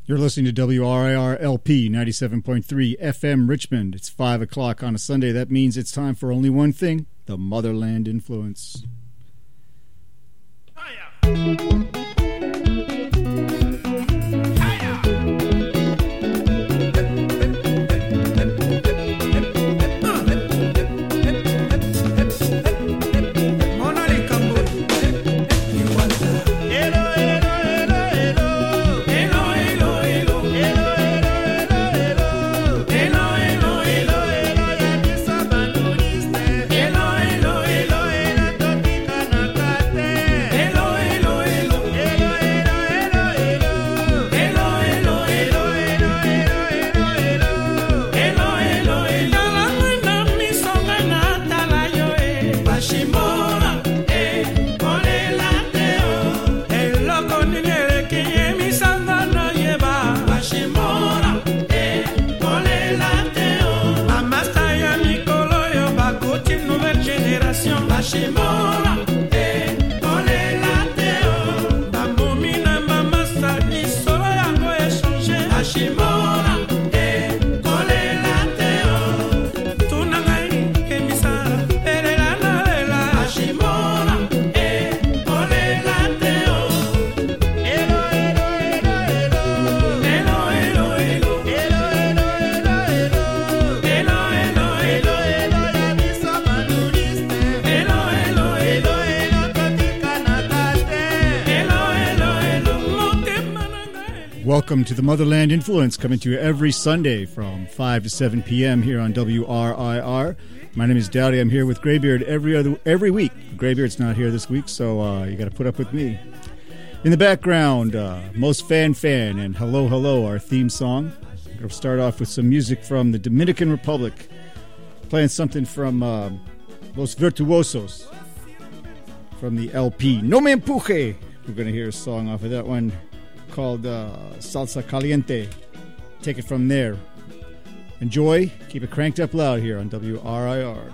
You're listening to WRIR LP 97.3 FM Richmond. It's 5 o'clock on a Sunday. That means it's time for only one thing, the Motherland Influence. Welcome to the Motherland Influence, coming to you every Sunday from 5 to 7 p.m. here on WRIR. My name is Dowdy. I'm here with Graybeard every week. Graybeard's not here this week, so you got to put up with me. In the background, Most Fan and Hello Hello, our theme song. I'm going to start off with some music from the Dominican Republic, playing something from Los Virtuosos from the LP No Me Empuje. We're going to hear a song off of that one called Salsa Caliente. Take it from there. Enjoy. Keep it cranked up loud here on WRIR.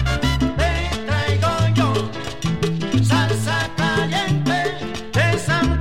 Salsa caliente, esa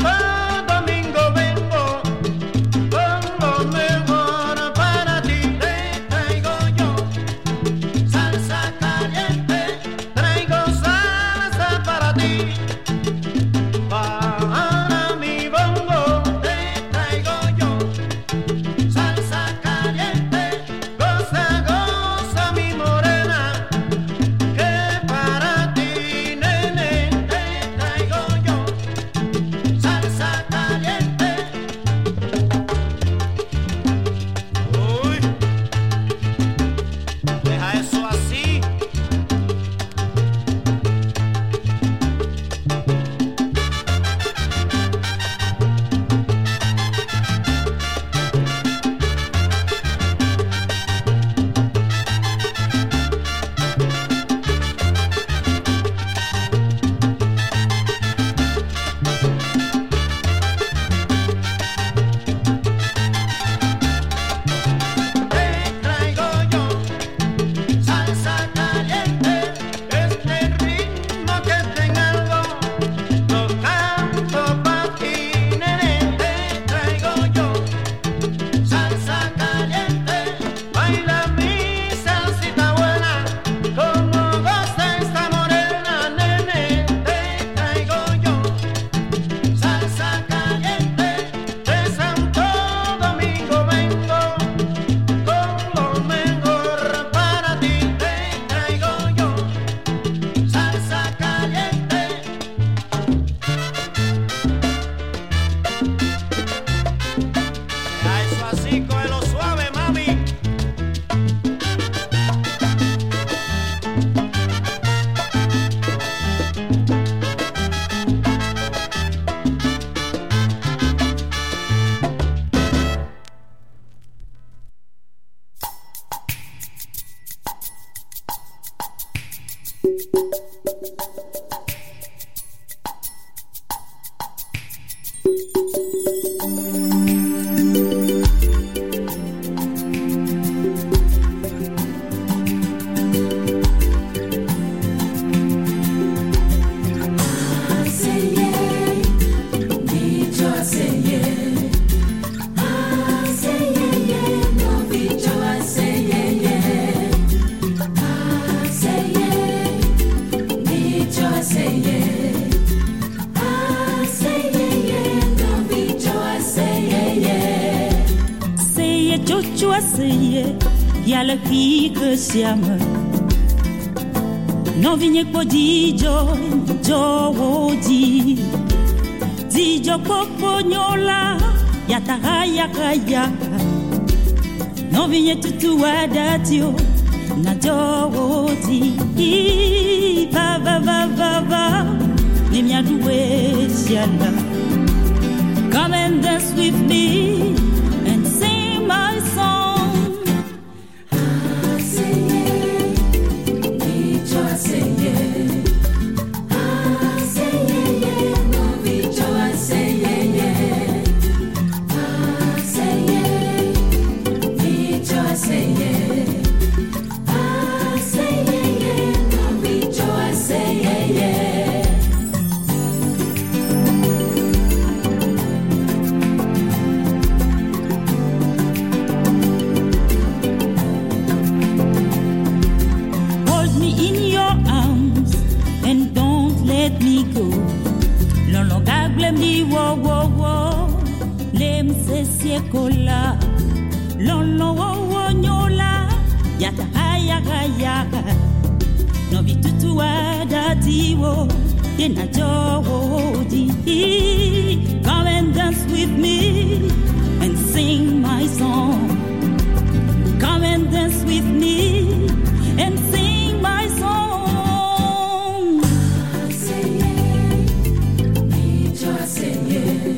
Y'a le qui que siamo non vigne po dijo di dijo popo nyola ya tahaya kaya non vigne tutu wadatio na di va ni mia duwe siala come and dance with me and sing my song. Kola lolo wo nyola yata haya no bitutu adatiwo dena jodi come and dance with me and sing my song come and dance with me and sing my song say yeah me just say yeah.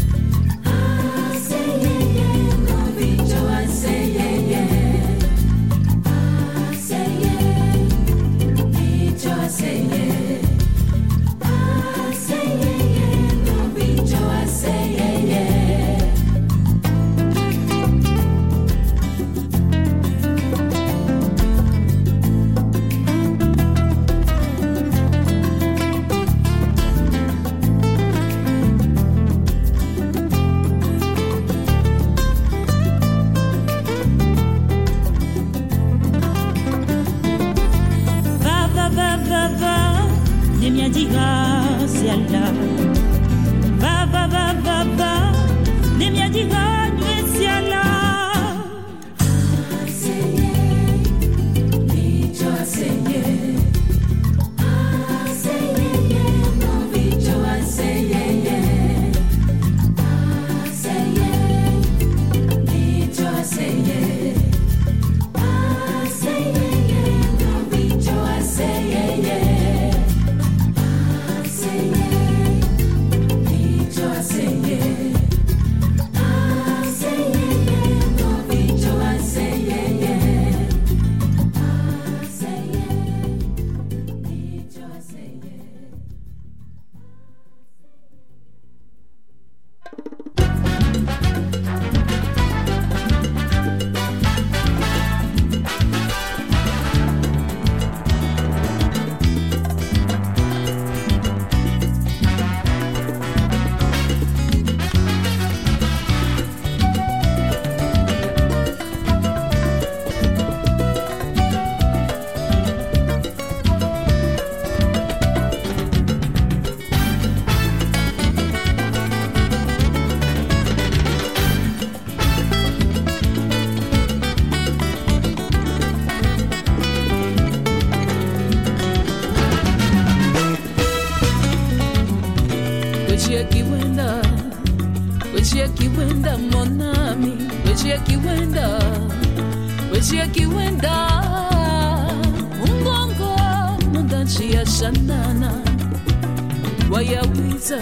wayawiza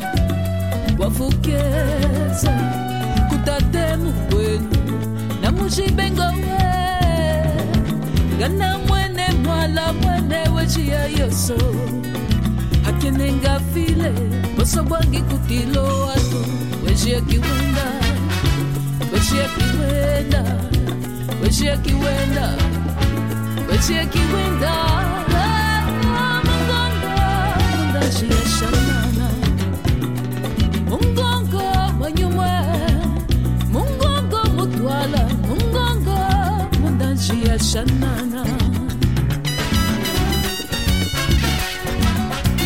wafukeza kutatemu kwenu na mushibengo we gana mwene mwala mwene wechia yoso hakenenga file boso bwangi kutilo atu wechia kiwenda wechia kiwenda wechia kiwenda wechia kiwenda Shanana Mungongo wanyumwe Mungongo mutwala Mungongo mundanji ya shanana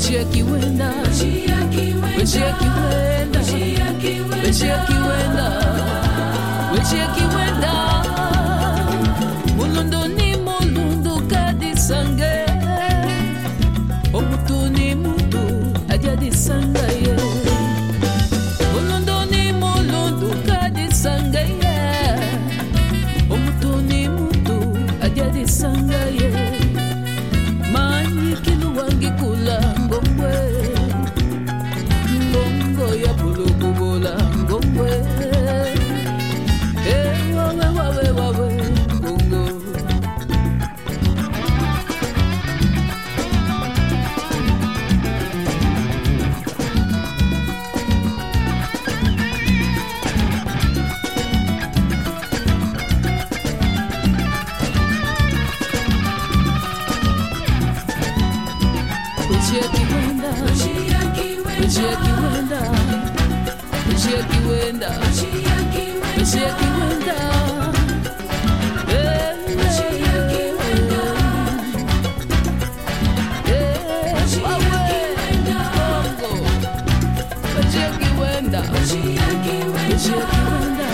Wechiakiwenda, Wechiakiwenda, Wechiakiwenda, Wechiakiwenda, Mulundo ni mulundo kadisange, Omutu ni mutu ajadisange ye. Mulundo ni mulundo kadisange ye, Omutu ni mutu ajadisange ye. Mani kinu wangi kula ngongwe, ngongo ya bulu kubola ngongwe. Wawe wawe wawe ngongo. Wechiakiwenda, Wechiakiwenda, Wechiakiwenda, Wechiakiwenda, Wechiakiwenda, Wechiakiwenda.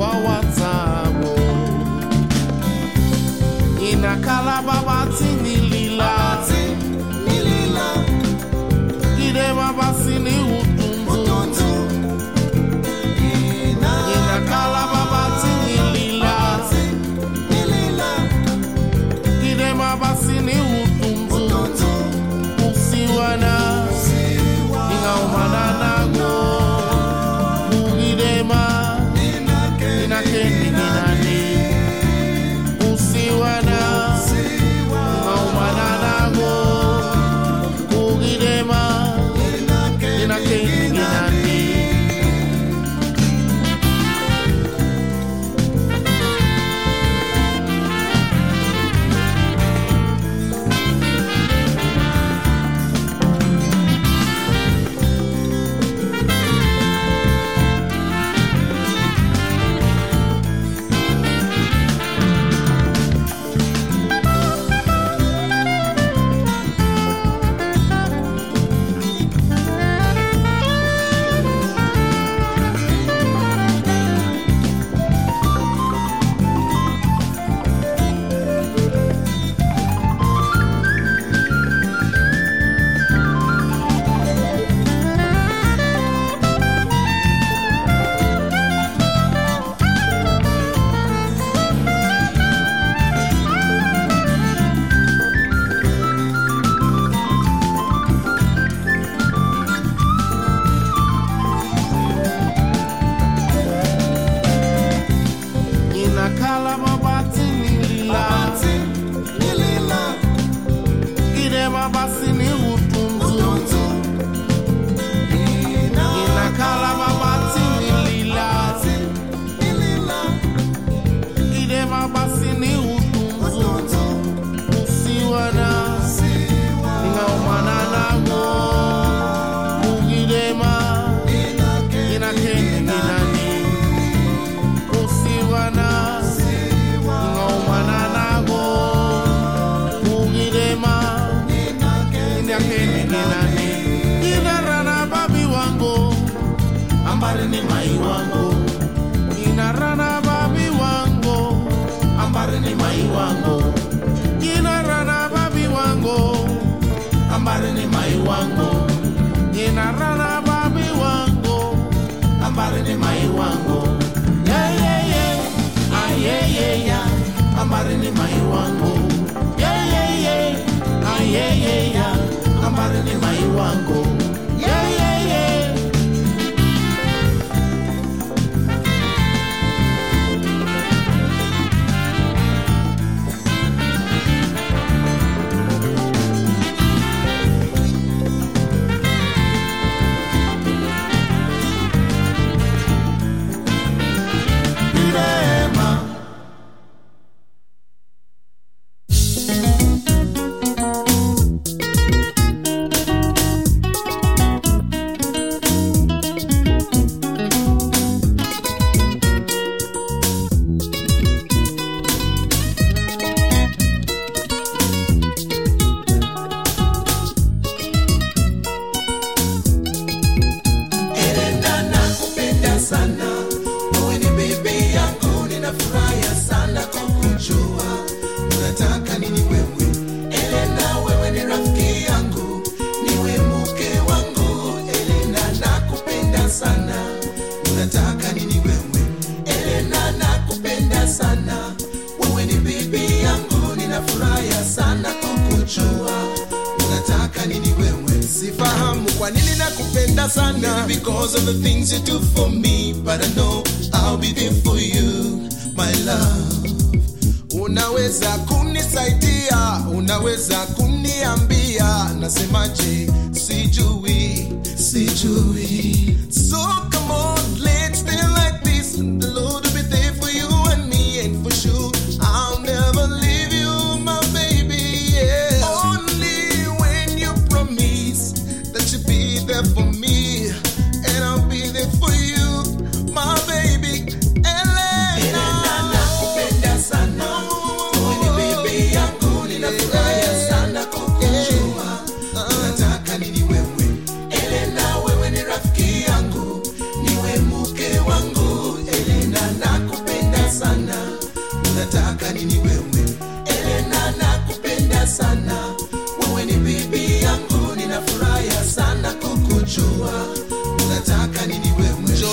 WhatsApp. Inakala babati nilila Gide babasi ni utunzu Inakala babati nilila Gide babasi ni utunzu Usiwana Inga umanana go Ugidema Inakeni ninani Usiwana Because of the things you do for me, but I know I'll be there for you, my love. Unaweza kunisaidia, unaweza kuniambia, nasemaje, sijui. So come on, let's stay like this. The Lord will be there for you and me, and for sure I'll never leave you, my baby. Yeah. Only when you promise that you'll be there for me, and I'll be there for you, my baby. Elena, nakupenda sana. Wewe baby yangu, ninafurahi sana kukujua. Nataka nini wewe? Elena, wewe ni rafiki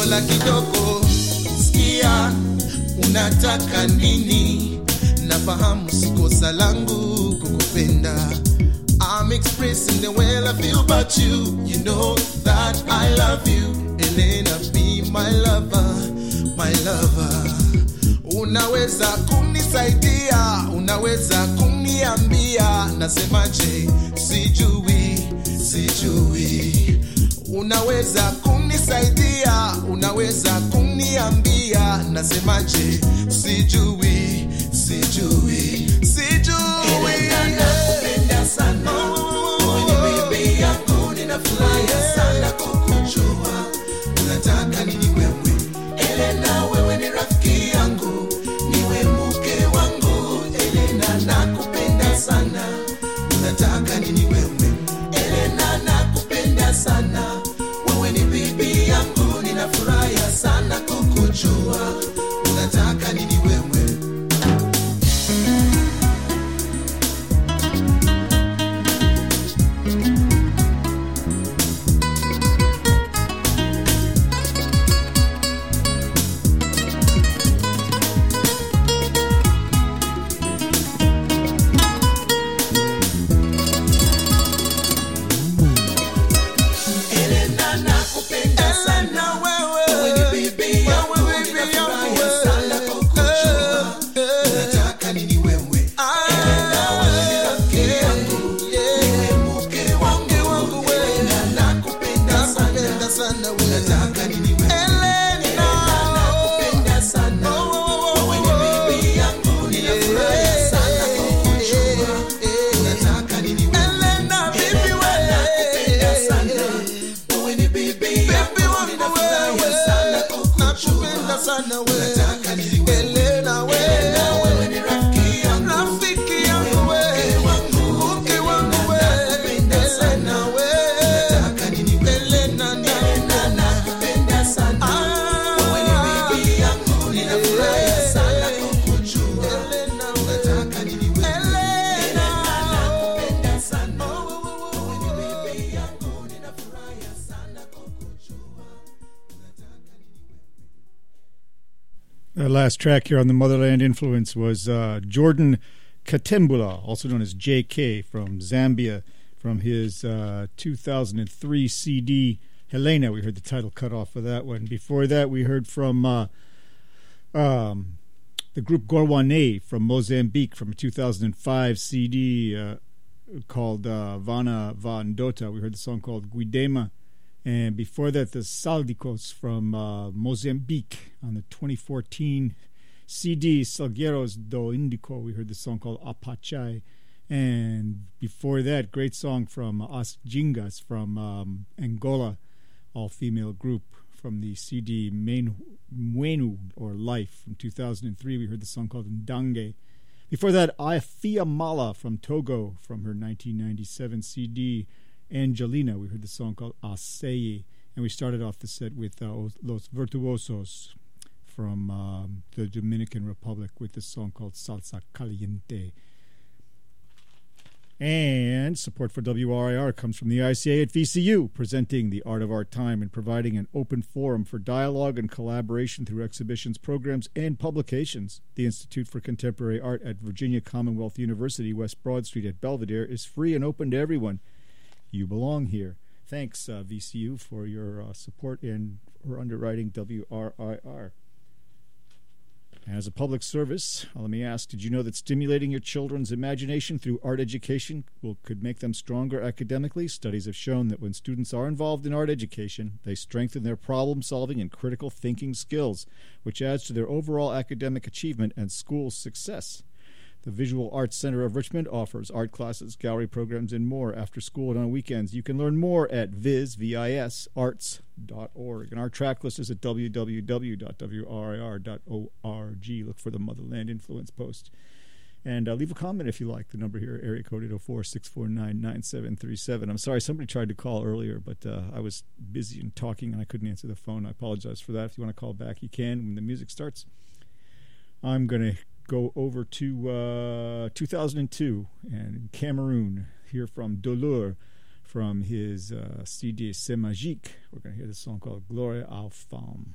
la kidogo. Sikia unataka nini, nafahamu si kosa langu kukupenda. I'm expressing the way I feel about you. You know that I love you. Elena, be my lover, my lover. Unaweza kunisaidia, unaweza kuniambia, nasemaje, sijui, sijui. Unaweza kunisaidia, unaweza kuniambia, nasemaje, sijui, sijui, sijui. Nakupenda sana, wewe bibi yangu, ninafurahia sana kukujua. Unataka nini wewe? Elena, wewe ni rafiki yangu, niwe mke wangu. Elena, nakupenda sana. Unataka nini wewe? Elena, nakupenda sana. Wewe ni bibi yangu, ninafurahia sana kukujua. Unataka nini wewe? Our last track here on the Motherland Influence was Jordan Katembula, also known as JK, from Zambia, from his 2003 CD, Helena. We heard the title cut off of that one. Before that, we heard from the group Gorwane from Mozambique, from a 2005 CD called Vana Va Ndota. We heard the song called Guidema. And before that, the Saldicos from Mozambique on the 2014 CD Salgueiros do Indico. We heard the song called Apachai. And before that, great song from As Jingas from Angola, all-female group, from the CD Mwenu, or Life, from 2003. We heard the song called Ndange. Before that, Afia Mala from Togo, from her 1997 CD Angelina. We heard the song called Aseye, and we started off the set with Los Virtuosos from the Dominican Republic with the song called Salsa Caliente. And support for WRIR comes from the ICA at VCU, presenting The Art of Our Time and providing an open forum for dialogue and collaboration through exhibitions, programs, and publications. The Institute for Contemporary Art at Virginia Commonwealth University, West Broad Street at Belvedere, is free and open to everyone. You belong here. Thanks, VCU, for your support and for underwriting WRIR. As a public service, let me ask, did you know that stimulating your children's imagination through art education could make them stronger academically? Studies have shown that when students are involved in art education, they strengthen their problem-solving and critical thinking skills, which adds to their overall academic achievement and school success. The Visual Arts Center of Richmond offers art classes, gallery programs, and more after school and on weekends. You can learn more at visarts.org. And our track list is at www.wrir.org. Look for the Motherland Influence post. And leave a comment if you like. The number here, area code 804-649-9737. I'm sorry, somebody tried to call earlier, but I was busy and talking, and I couldn't answer the phone. I apologize for that. If you want to call back, you can when the music starts. I'm going to go over to 2002 and Cameroon, hear from Dolur from his CD C'est Magique. We're going to hear this song called Gloria aux Femmes.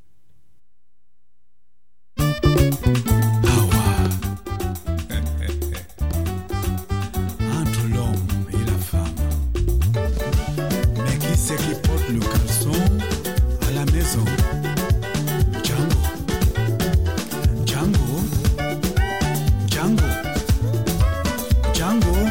Entre l'homme et la femme, mais qui c'est qui porte le caleçon à la maison? Django, Django, Django, Django.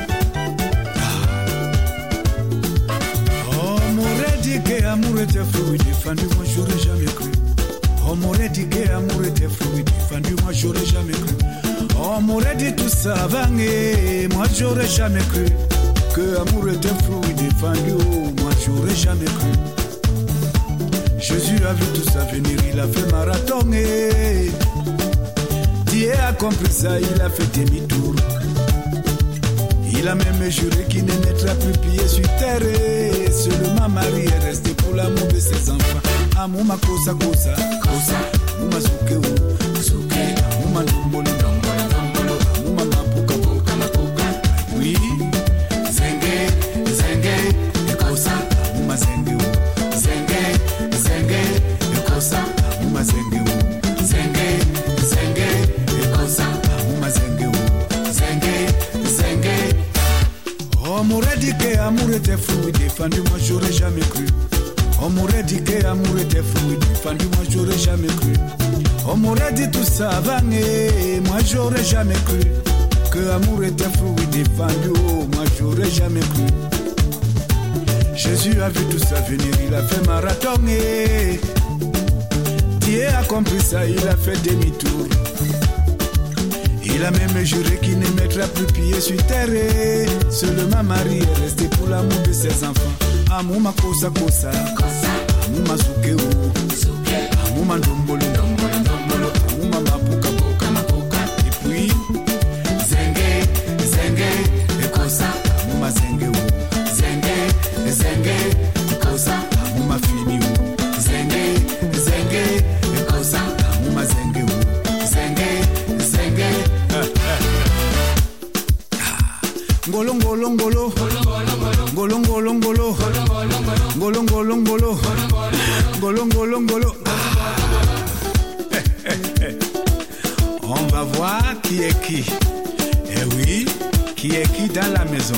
Oh, m'aurait dit que amour était fluide, défendu, moi j'aurais jamais cru. Oh, m'aurait dit que amour était fluide, défendu, moi j'aurais jamais cru. Oh, m'aurait dit tout ça vangué, moi j'aurais jamais cru. Que amour était fluide, défendu, moi j'aurais jamais cru. Jésus a vu tout ça venir, il a fait marathon et Dieu a compris ça, il a fait demi-tour. Il a même juré qu'il ne mettra plus pied sur terre et seulement Marie est restée pour l'amour de ses enfants. Amuma kosa kosa kosa, amuma zuke zuke, amuma ndombolo ndombolo ndombolo, amuma mapuka puka mapuka. Oui, zenge zenge kosa, amuma zenge zenge zenge kosa, amuma zenge zenge zenge kosa, amuma zenge zenge zenge. On m'aurait dit que amour était fluide, défendu, moi j'aurais jamais cru. On m'aurait dit que amour était fluide, défendu, moi j'aurais jamais cru. On m'aurait dit tout ça vangué, moi j'aurais jamais cru. Que amour était fluide, défendu, moi j'aurais jamais cru. Jésus a vu tout ça venir, il a fait marathon et Dieu a compris ça, il a fait demi-tour. Il a même juré qu'il ne mettra plus pied sur terre et seulement Marie est restée pour l'amour de ses enfants. Amuma kosa kosa, amuma zuke amuma ndombolo ndombolo ndombolo, amuma mapuka puka mapuka. Et puis zenge zenge kosa, amuma zenge zenge zenge kosa, amuma fini zenge zenge kosa, amuma zenge zenge zenge. Ngolo ngolo ngolo ngolo ngolo ngolo ngolo ngolo ngolo ngolo ngolo ngolo. On va voir qui est qui. Eh oui, qui est qui dans la maison.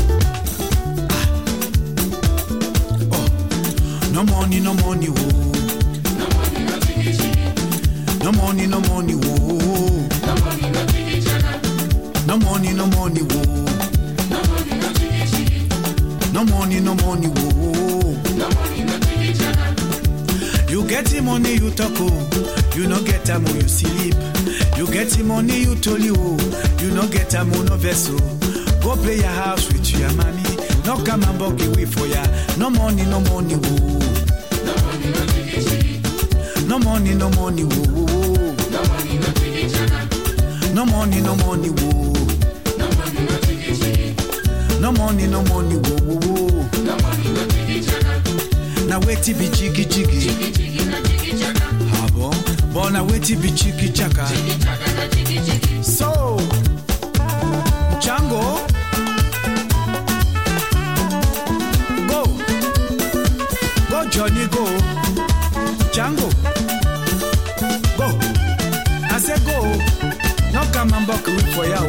Oh, no money, no money, oh. No money, no money, oh. No money, no money, oh. No money, no money, whoa. You get the money, you talk, oh. You no get a mo, you sleep. You get the money, you told you, you no get a mo, no vessel. Go play your house with your mommy. No come and buck away for ya. No money, whoa. No money, no money, whoa. No money, no money, whoa. No money, no money, whoa, whoa, whoa. Now wait to be jiggy jiggy. Ah bon? Bon, now wait to be jiggy jagga. So, Django, go Johnny, go. Django, go. I said go. No come and buck with for you.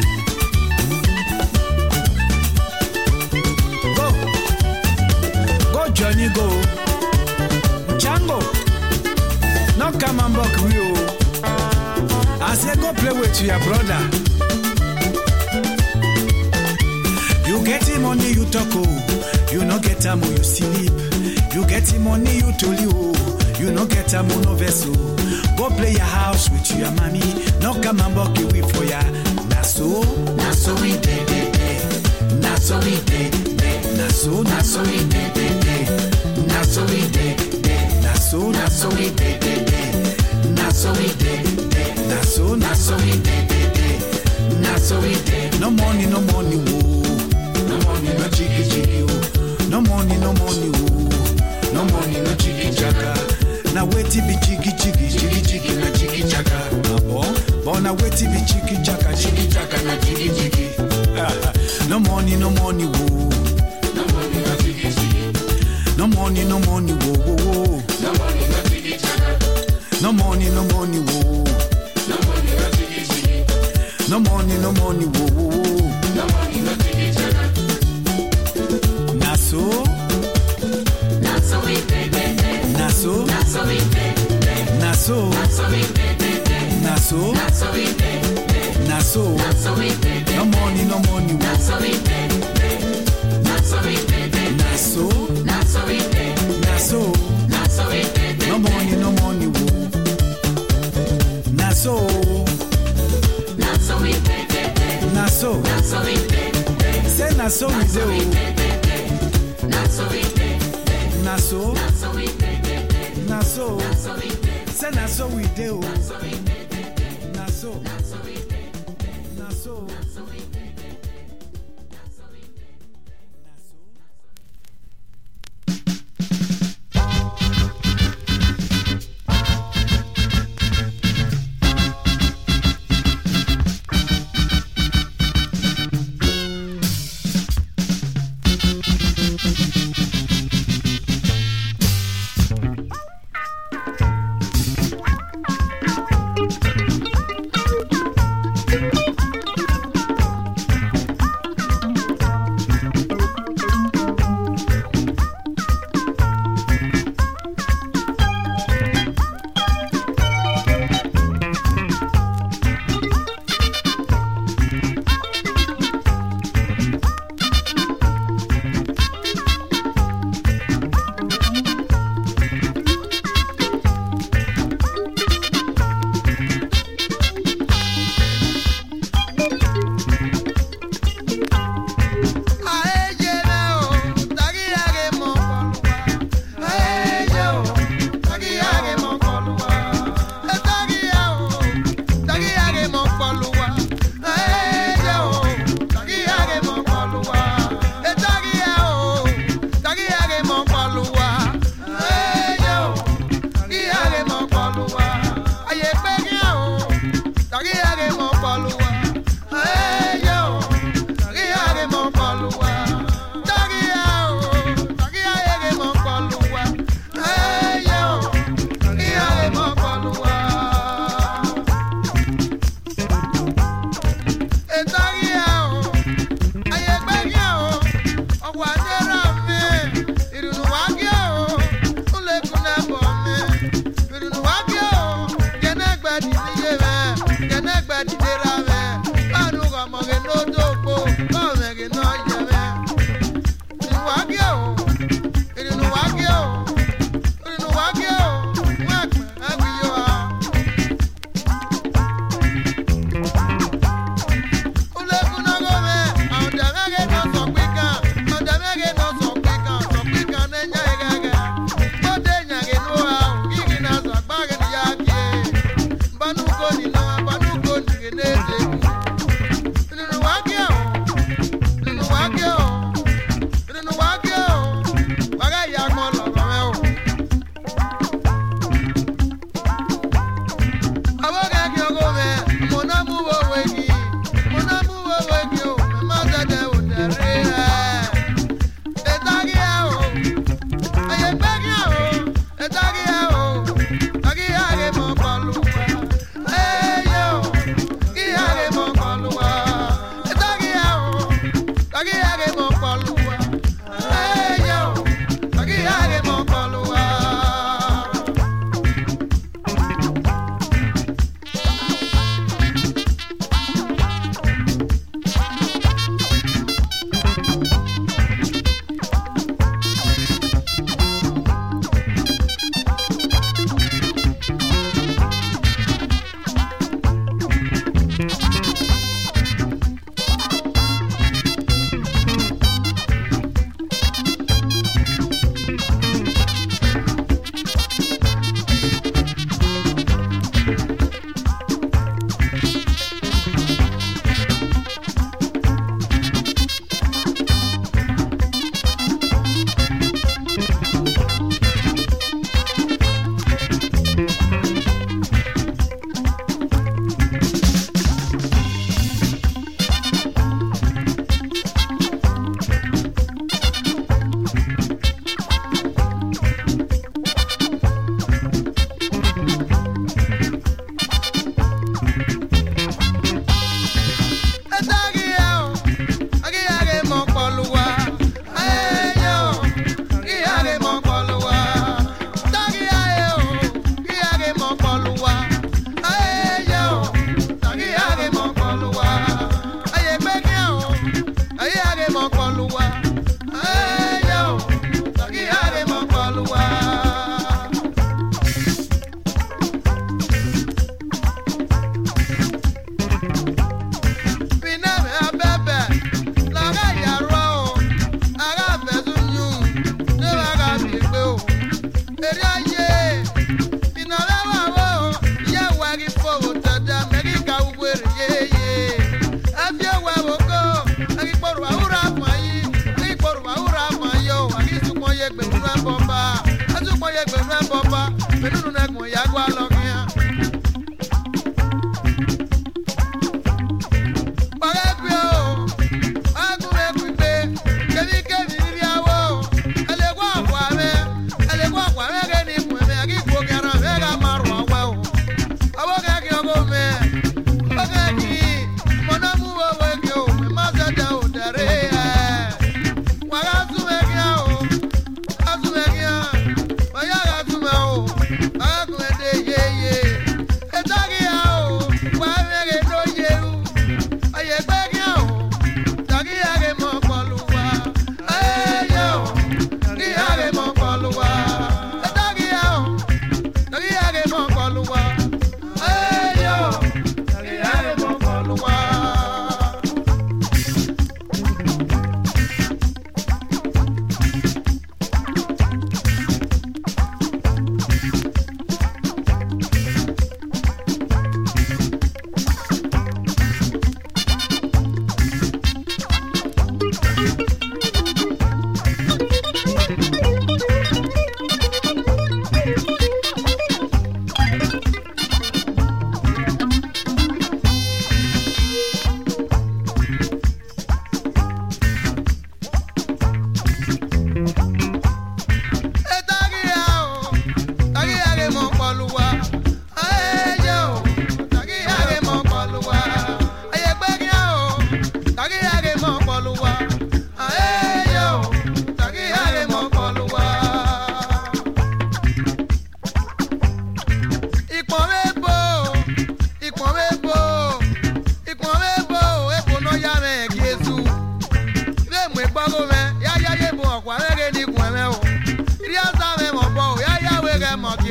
Johnny go, Django, no come and buck with you. I said go play with your brother. You get the money, you talk, oh. You no get a mo, you sleep. You get the money, you told you, you no get a mo, no vessel. Go play your house with your mommy. No come and buck away for ya. Na so we did. Na so we did. Na so we did. Na so we did. Na so we did. Na so we did. Na so we did. Na so we did. No money, whoa. No money, no jiggy jiggy, oh. No money, whoa. No money, no jiggy jagga. Now wait to be jiggy jiggy, na jiggy jagga. Bon, now wait to be jiggy jagga, na jiggy jiggy. No money, whoa. money, no money, whoa, whoa, whoa. No money, no jiggy jaga. No money, no money, whoa. No money, no jiggy jiggy. No money, no money, whoa, whoa, whoa. No money, no jiggy jaga. Naso, Naso we baby. naso, Naso we baby. naso, Naso we baby. naso, Naso we baby. naso. Naso we baby. No money, no money, whoa. Naso we baby. Naso we baby. Naso, Naso we baby. naso. Naso we baby. No money, no money, whoa. Naso, Naso we baby. naso. Naso we baby. Say naso, we Naso we do. baby. Naso we baby. Naso, Naso we baby. naso. Naso we baby. Say naso, we do. Naso we baby. Naso, Naso we baby. naso. Naso we baby. Naso we baby.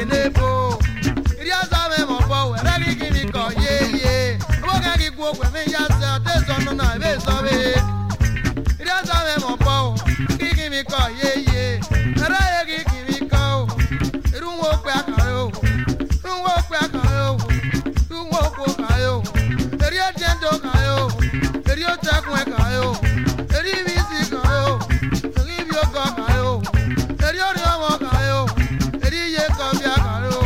nebo. Iriaza me mo po we ragi kimi ko ye. Mo ga gi gwo we me ya se te so no na be so be. Iriaza me mo po gi kimi ko ye. Ra ye gi kimi ko. Irun wo pe akayo. Irun wo pe akayo. Irun wo ko kayo. Eri o jendo kayo. Eri o takun kayo. Eri mi si kayo. Eri bi o ko kayo. Eri o ri omo kayo. Eri ye ko bi akayo.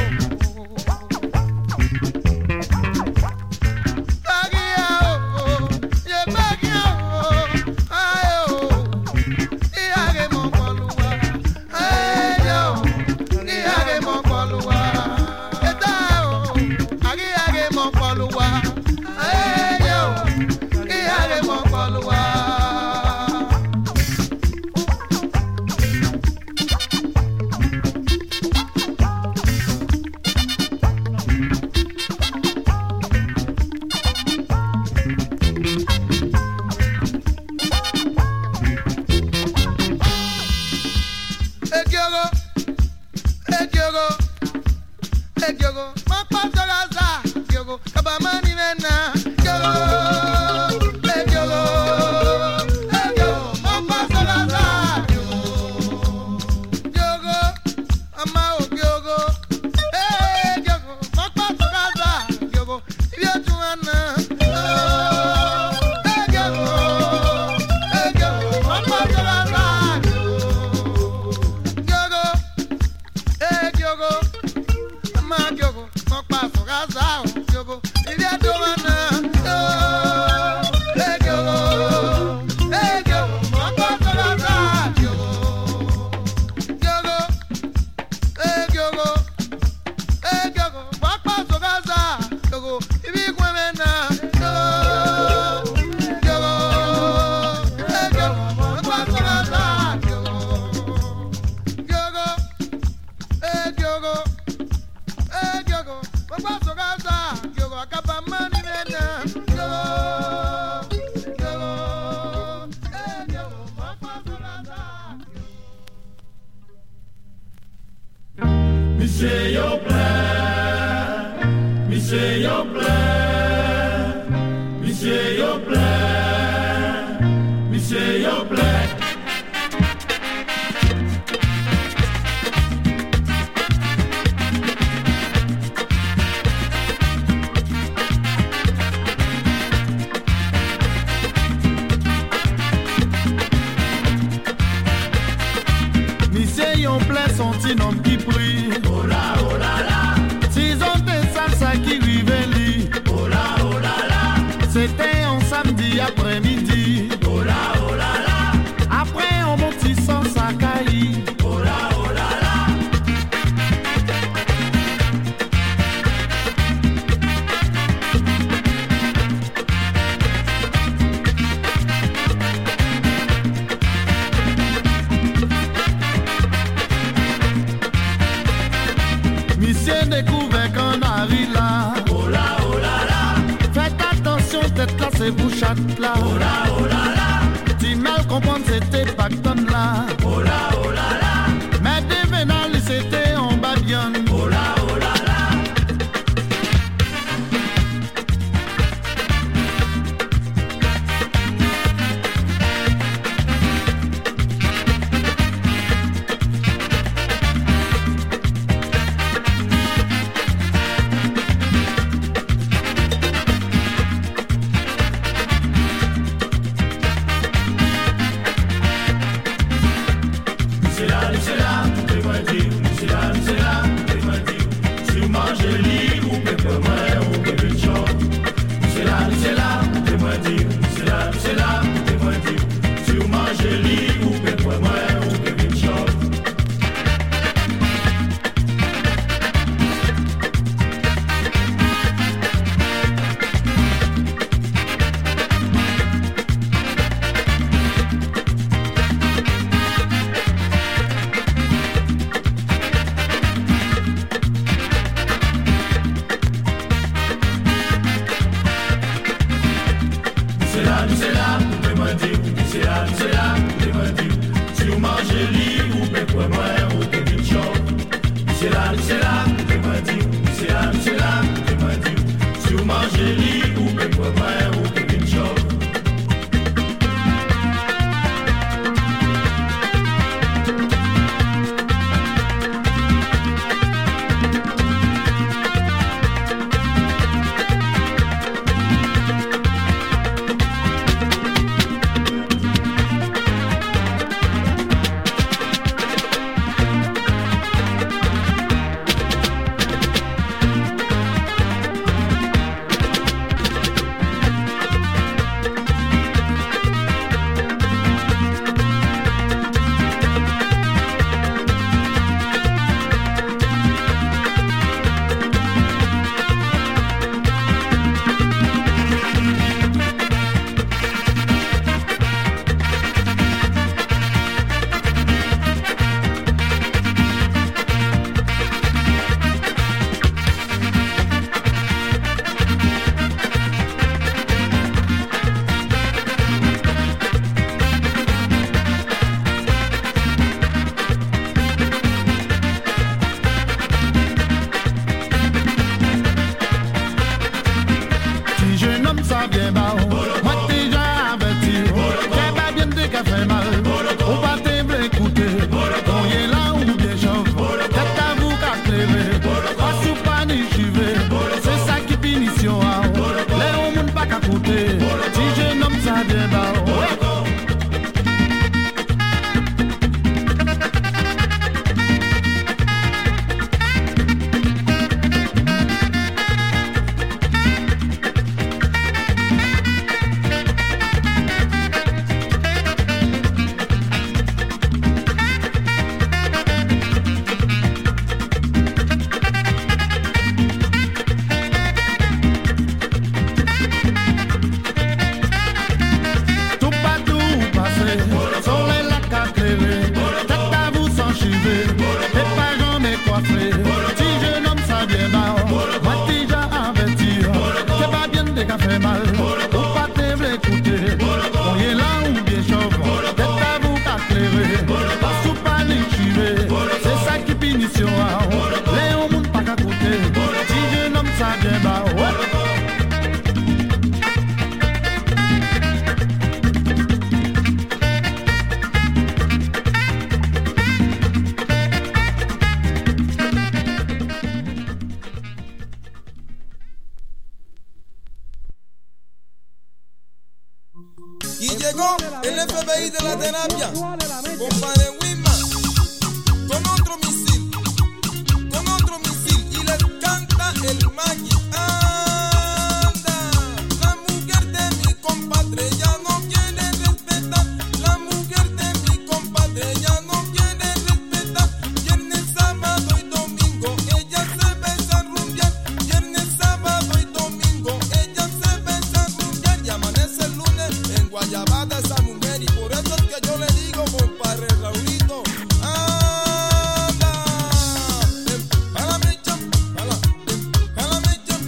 llegó el FBI de la terapia. Compadre Wilman, con otro misil, y le canta el Maggi. Anda, la mujer de mi compadre ya no quiere respetar. La mujer de mi compadre ya no quiere respetar. Viernes, sábado y domingo ella se besa rumbear. Viernes, sábado y domingo ella se besa rumbear. Y amanece el lunes en Guayabada esa mujer. Y por eso es que yo le digo, compadre Raulito, anda, a la mecha,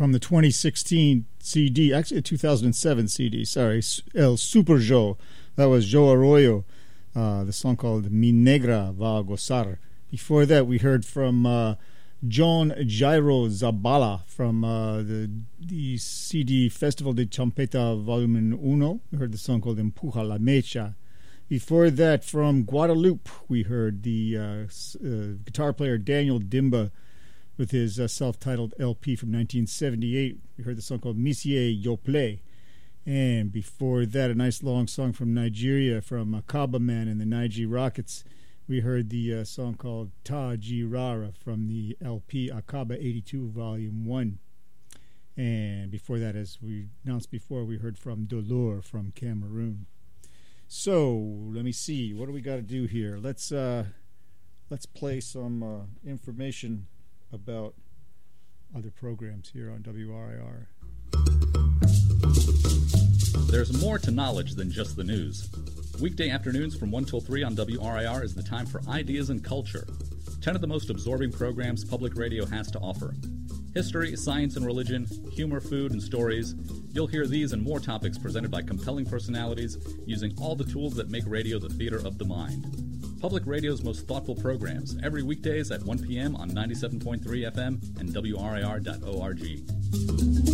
from the 2016 CD, actually a 2007 CD, sorry, El Super Joe. That was Joe Arroyo, the song called Mi Negra Va a Gozar. Before that, we heard from John Jairo Zabala from the CD Festival de Champeta Volume 1. We heard the song called Empuja la Mecha. Before that, from Guadalupe, we heard the guitar player Daniel Dimba with his self-titled LP from 1978. We heard the song called Misie Yo Play. And before that, a nice long song from Nigeria from Akaba Man and the Naiji Rockets. We heard the song called Ta Ji Rara from the LP Akaba 82 Volume 1. And before that, as we announced before, we heard from Dolor from Cameroon. So, let me see. What do we got to do here? Let's play some information about other programs here on WRIR. There's more to knowledge than just the news. Weekday afternoons from 1 till 3 on WRIR is the time for ideas and culture. 10 of the most absorbing programs public radio has to offer. History, science and religion, humor, food, and stories. You'll hear these and more topics presented by compelling personalities using all the tools that make radio the theater of the mind. Public radio's most thoughtful programs, every weekdays at 1 p.m. on 97.3 FM and WRIR.org.